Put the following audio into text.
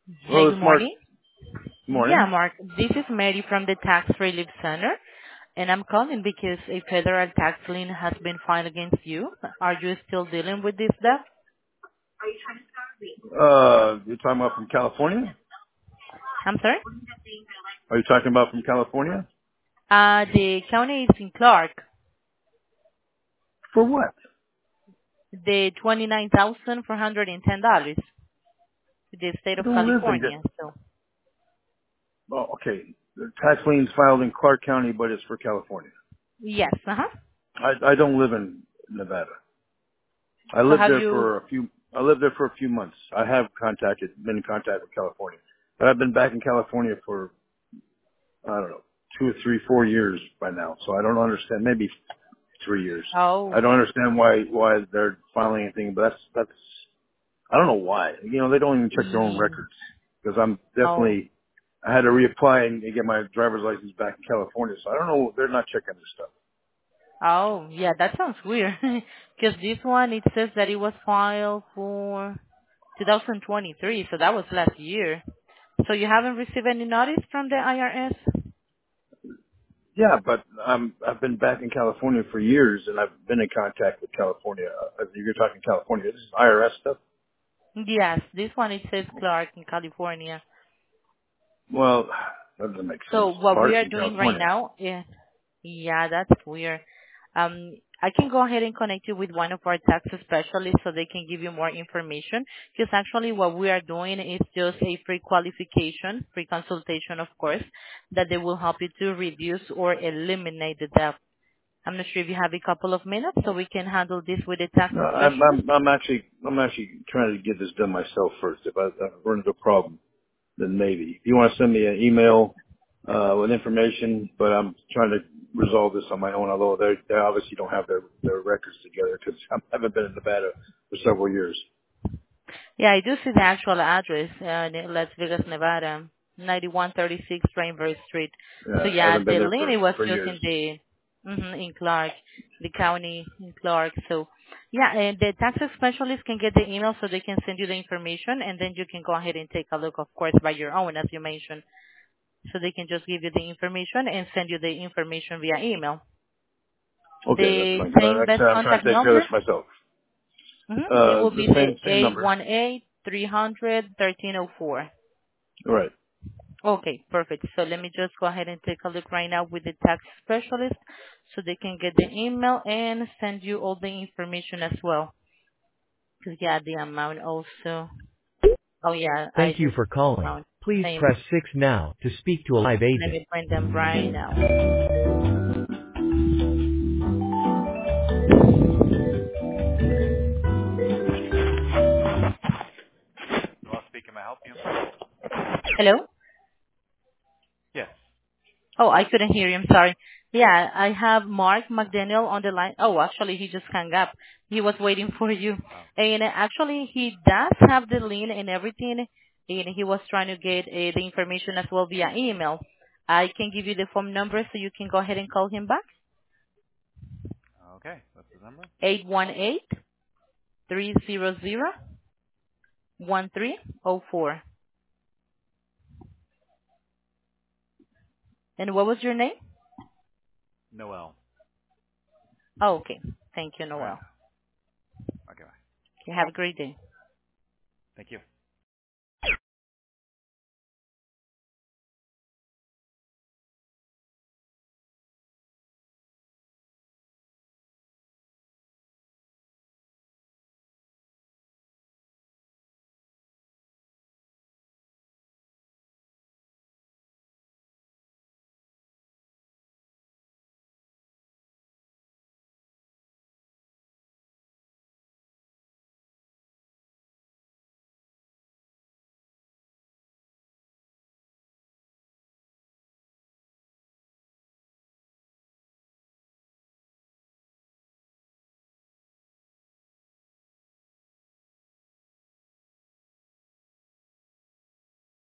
Hey, Hello, good it's Mark. morning. Yeah, Morning. Mark, this is Mary from the Tax Relief Center, and I'm calling because a federal tax lien has been filed against you. Are you still dealing with this stuff? You're talking about from California? I'm sorry? Are you talking about from California? The county is in Clark, For what? the $29,410, the state I of don't live in. California. So, Oh, okay. The tax lien's filed in Clark County, but it's for California. yes, uh-huh. I don't live in Nevada. I So lived have there you, for a few. I lived there for a few months. I have been in contact with California, but I've been back in California for I don't know 2 or 3, 4 years by now. So I don't understand. Maybe 3 years. oh, I don't understand why they're filing anything. But that's I don't know why. They don't even check their own yeah, records because oh. I had to reapply and get my driver's license back in California. So I don't know. They're not checking this stuff. Oh, yeah, that sounds weird. Because this one, it says that it was filed for 2023, so that was last year. So you haven't received any notice from the IRS? Yeah, but I've been back in California for years and I've been in contact with California. You're talking California. This is IRS stuff. Yes, this one, it says Clark in California. Well, that doesn't make sense. So what we Clark are in doing right California. now, yeah, that's weird. I can go ahead and connect you with one of our tax specialists so they can give you more information. Because actually what we are doing is just a free qualification, free consultation, of course, that they will help you to reduce or eliminate the debt. I'm not sure if you have a couple of minutes so we can handle this with a tax No, specialist. I'm actually trying to get this done myself first. If I run into a problem, then maybe. If you want to send me an email with information, but I'm trying to resolve this on my own, although they obviously don't have their records together because I haven't been in Nevada for several years. Yeah, I do see the actual address in Las Vegas, Nevada, 9136 Rainbow Street. So I yeah, haven't been the there lien it was for just years. in the in Clark, the county in Clark. So yeah, and the tax specialist can get the email so they can send you the information, and then you can go ahead and take a look, of course, by your own, as you mentioned. So they can just give you the information and send you the information via email. Okay, that's The fine. 'Cause same like I best said, I'm trying contact to take care of number. this myself. It will The be the same number. 818-300-1304. Right. Okay, perfect. So let me just go ahead and take a look right now with the tax specialist so they can get the email and send you all the information as well. Because yeah, the amount also. Oh yeah, I Thank you do for see the calling. amount. Please Same. press 6 now to speak to a live Let agent. me print them right now. Well, speaking, may I help you? Hello? Yes. Oh, I couldn't hear you. I'm sorry. Yeah, I have Mark McDaniel on the line. Oh, actually, he just hung up. He was waiting for you. Oh, And actually, he does have the link and everything. And he was trying to get the information as well via email. I can give you the phone number so you can go ahead and call him back. okay. What's the number? 818-300-1304. And what was your name? Noel. Oh, okay. Thank you, All right. Noel. Okay. Bye. Okay, have a great day. Thank you.